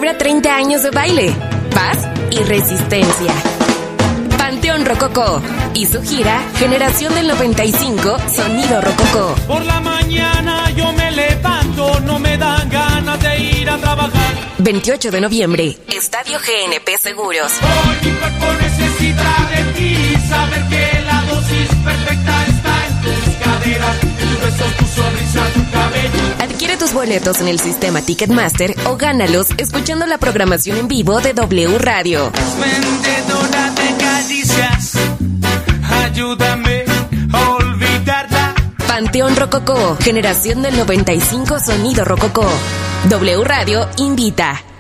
celebra 30 años de baile, paz y resistencia. Panteón Rococó y su gira Generación del 95, Sonido Rococó. Por la mañana yo me levanto, no me dan ganas de ir a trabajar. 28 de noviembre, Estadio GNP Seguros. Hoy mi cuerpo necesita de ti, saber que la dosis perfecta está en tus caderas, en tus besos, tu sonrisa, tu cabello. Adquiere tus boletos en el sistema Ticketmaster o gánalos escuchando la programación en vivo de W Radio. Vendedora de caricias, ayúdame a olvidarla. Panteón Rococó, Generación del 95, Sonido Rococó. W Radio invita.